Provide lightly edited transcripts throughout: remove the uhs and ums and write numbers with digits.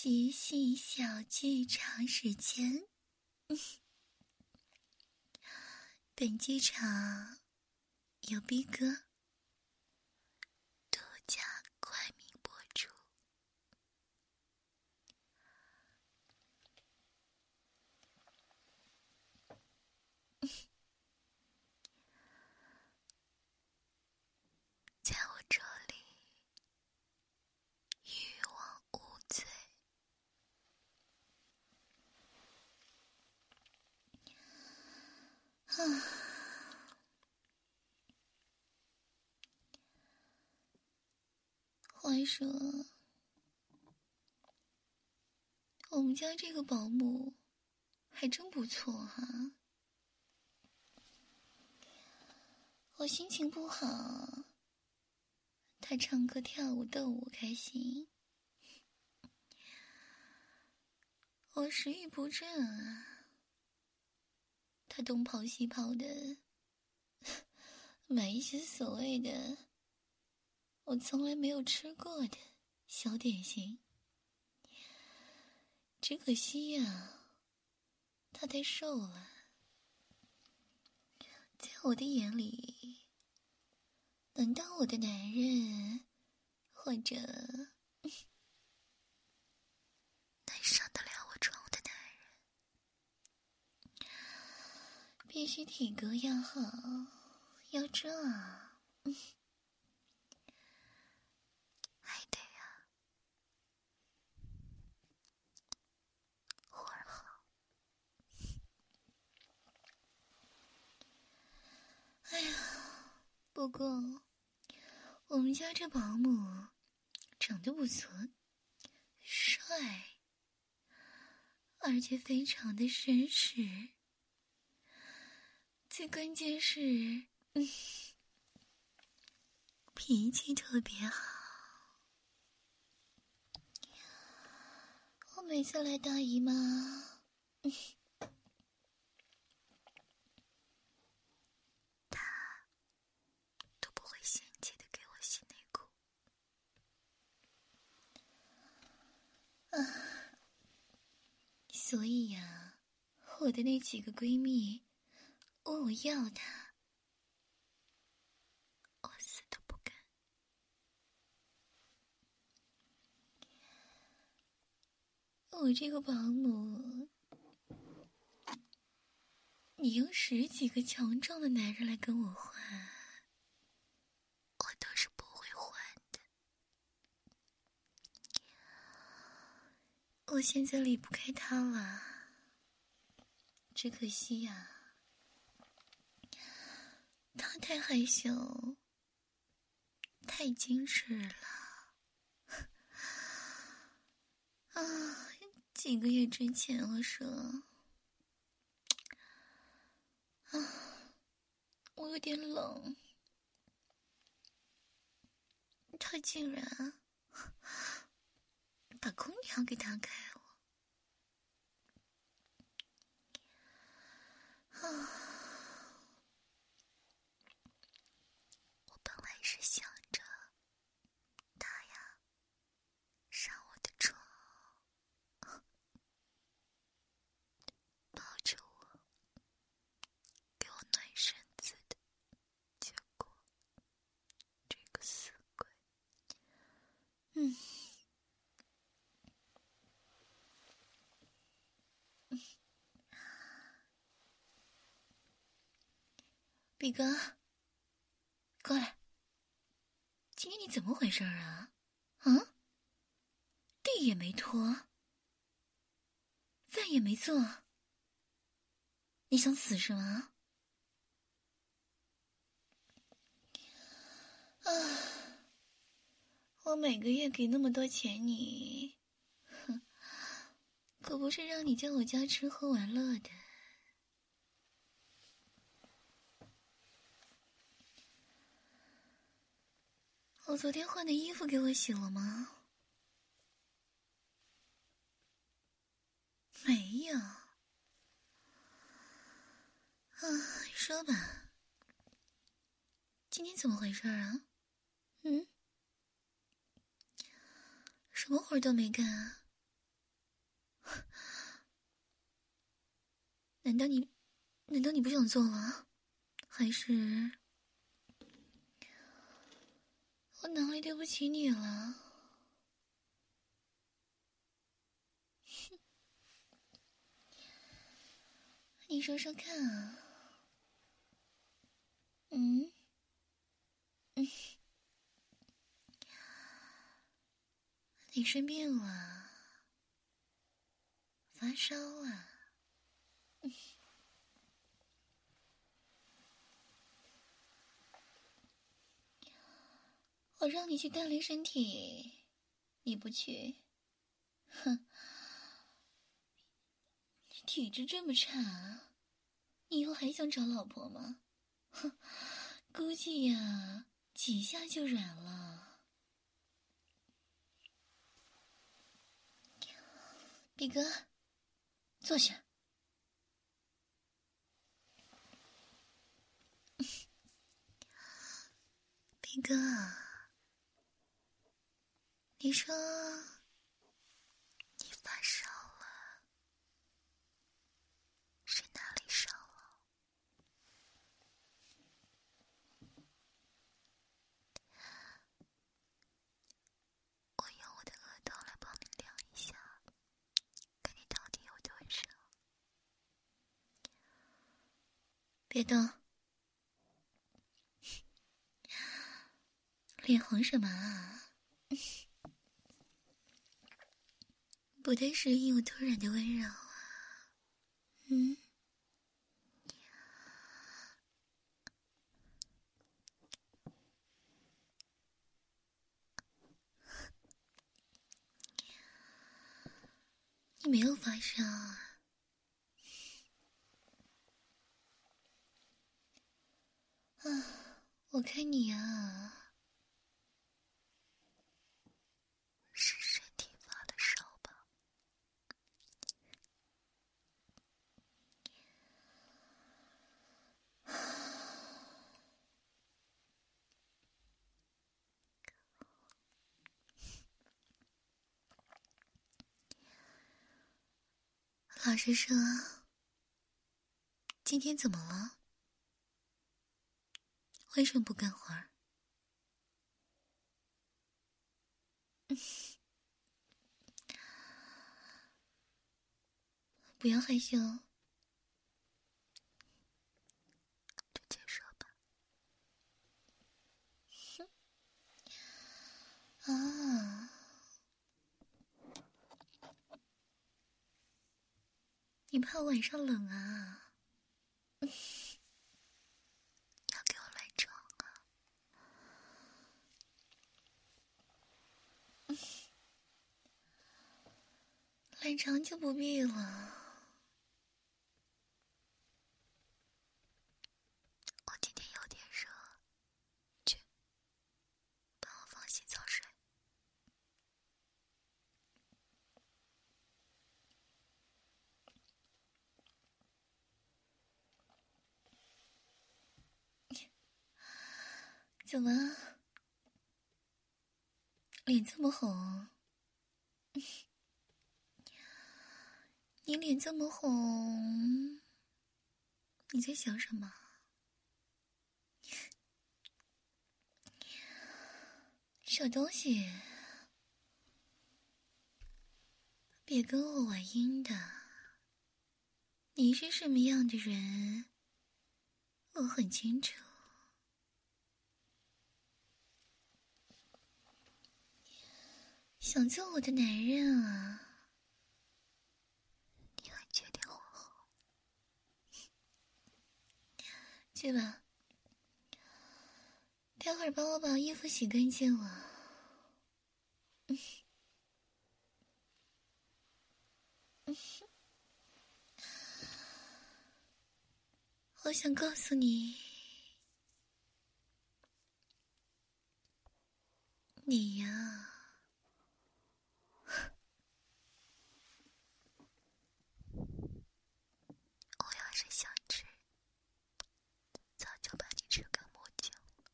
即兴小剧场时间。本剧场由逼哥独家冠名播出。在我这里，欲望无罪。话说，我们家这个保姆还真不错哈。我心情不好，她唱歌跳舞逗我开心。我食欲不振啊，她东跑西跑的，买一些所谓的我从来没有吃过的小点心。只可惜呀，他太瘦了，在我的眼里，能当我的男人，或者能上得了我床的男人，必须体格要好，要壮，还得啊，活儿好。哎呀，不过我们家这保姆长得不错，帅，而且非常的绅士。最关键是，脾气特别好。我每次来大姨妈，他都不会嫌弃的给我洗内裤。所以呀，我的那几个闺蜜问我要他，我死都不敢。我这个保姆，你用10几个强壮的男人来跟我换，我都是不会换的。我现在离不开他了，只可惜呀，他太害羞，太矜持了。几个月之前我说，我有点冷，他竟然把空调给打开了。我本来是想着他呀上我的床，抱着我，给我暖身子的，结果这个死鬼，比哥，过来，今天你怎么回事啊？地也没拖，饭也没做，你想死是吗？我每个月给那么多钱你，可不是让你在我家吃喝玩乐的。我昨天换的衣服给我洗了吗？没有。说吧，今天怎么回事啊？什么活都没干啊？ 难道你不想做了？还是我哪里对不起你了？你说说看啊。你生病了，发烧啊？我让你去锻炼身体，你不去，哼！你体质这么差，你以后还想找老婆吗？哼，估计呀，几下就软了。比哥，坐下。比哥，你说你发烧了，是哪里烧了？我用我的额头来帮你量一下，看你到底有多少。别动。脸红什么啊？不太适应我突然的温柔啊。你没有发烧啊？我看你啊，是身体发的烧吧？老实说，今天怎么了？为什么不干活儿？不要害羞，直接说吧。啊，你怕晚上冷啊？要给我来床啊？来床就不必了。我今天有点热，去帮我放洗澡水。怎么，脸这么红？你脸这么红，你在想什么？小东西，别跟我玩阴的。你是什么样的人，我很清楚。想做我的男人啊？你还缺点火候？去吧，待会儿帮我把衣服洗干净了。我想告诉你，你呀，我要是想吃，早就把你吃干抹净了。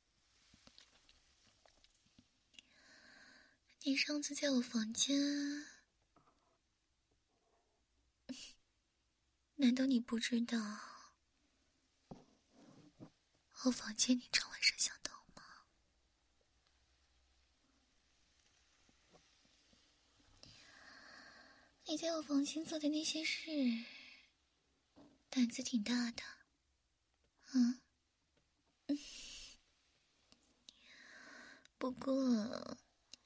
你上次在我房间难道你不知道我房间你常晚上想到吗？你在我房间做的那些事，胆子挺大的，嗯。不过，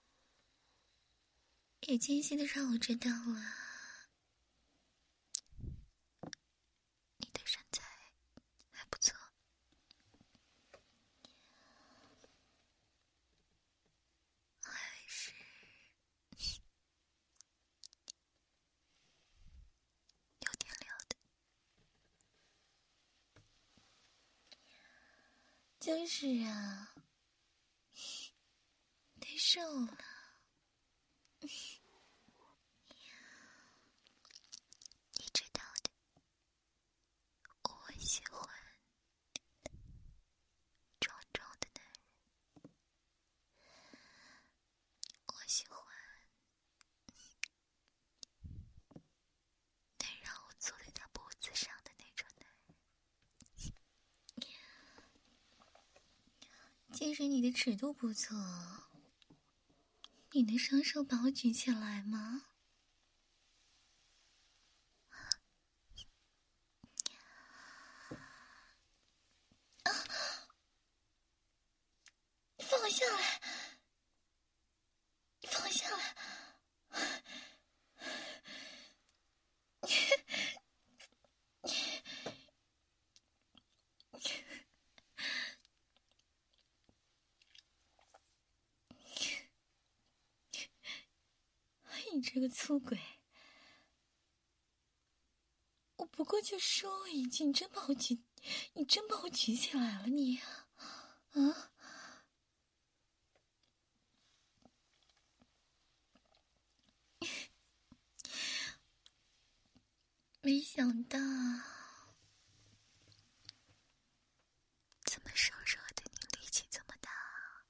也艰辛的让我知道了，你的身材还不错。还是有点料的。就是啊，太瘦了。你知道的，我喜欢壮壮的男人，我喜欢能让我坐在他脖子上的那种男人。既然你的尺度不错，你能双手把我举起来吗？放我下来！放我下来！你这个粗鬼！我不过就说一句，你真把我举起来了，你啊！没想到，这么瘦弱的你力气这么大。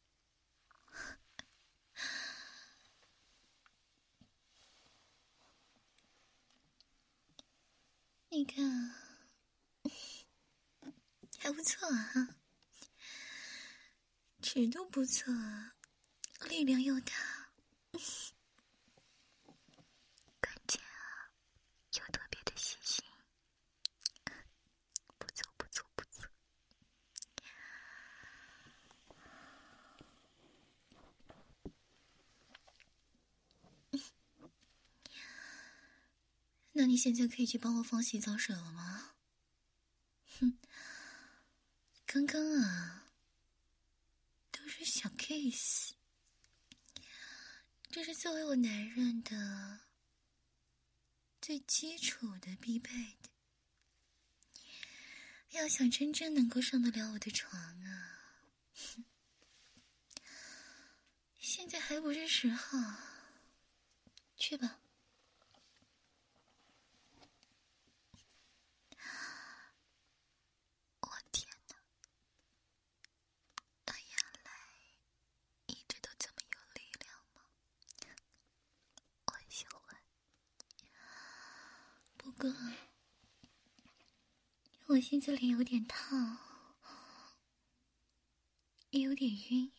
你看，还不错啊，尺度不错，力量又大。关键啊，又特别的细心，不错不错不错。那你现在可以去帮我放洗澡水了吗？哼，刚刚啊，都是小 case， 这是作为我男人的最基础的必备的。要想真正能够上得了我的床啊，现在还不是时候。去吧。我天哪，他原来一直都这么有力量吗？我很喜欢。不过我现在脸有点烫，也有点晕，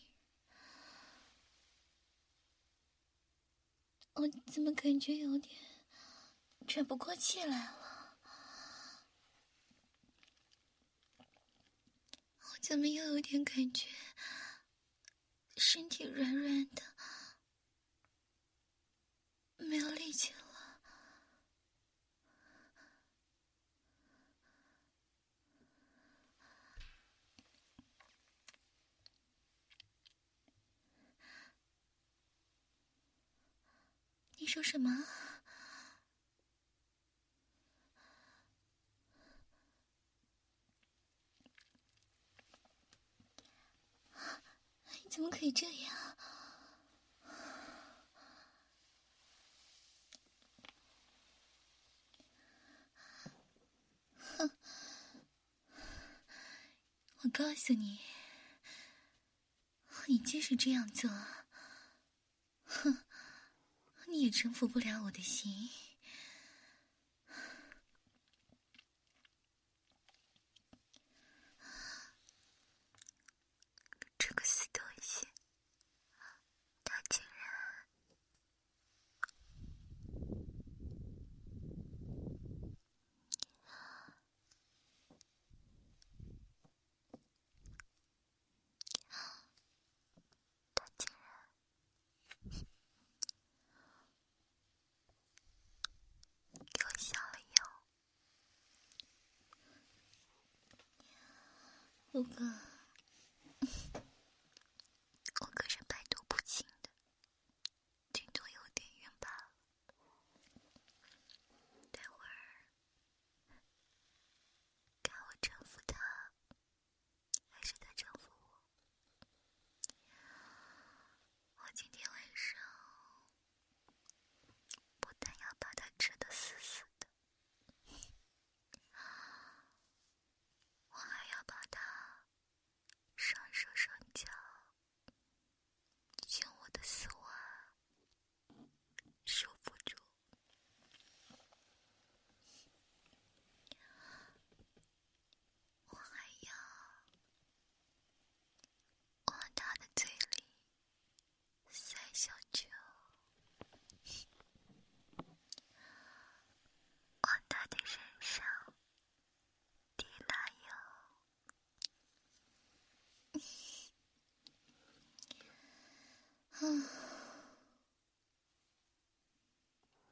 我怎么感觉有点喘不过气来了？我怎么又有点感觉身体软软的，没有力气了？你说什么？你怎么可以这样？哼！我告诉你，你即使这样做，哼，你也征服不了我的心。 不过我可是百毒不侵的，顶多有点晕罢了。待会儿看我征服他，还是他征服我。我今天晚上不但要把他吃得死死的，我还要把他双手双脚用我的丝袜束缚住。我还要往他的嘴里塞小球，往他的身上滴辣油。